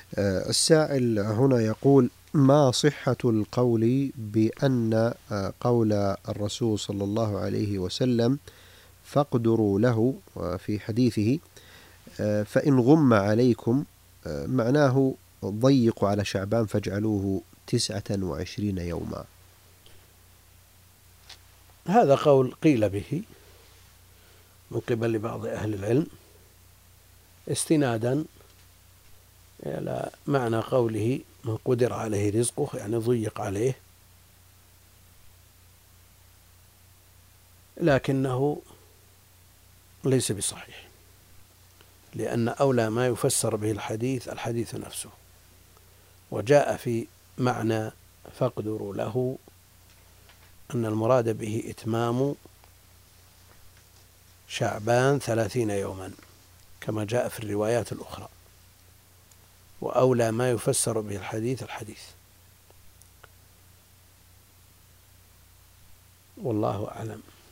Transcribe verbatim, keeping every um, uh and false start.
السائل هنا يقول: ما صحة القول بأن قول الرسول صلى الله عليه وسلم فاقدروا له في حديثه فإن غم عليكم معناه ضيقوا على شعبان فاجعلوه تسعة وعشرين يوما؟ هذا قول قيل به من قبل بعض أهل العلم استنادا إلى معنى قوله من قدر عليه رزقه، يعني ضيق عليه، لكنه ليس بصحيح، لأن أولى ما يفسر به الحديث الحديث نفسه، وجاء في معنى فاقدروا له أن المراد به إتمام شعبان ثلاثين يوما كما جاء في الروايات الأخرى، وأولى ما يفسر به الحديث الحديث، والله أعلم.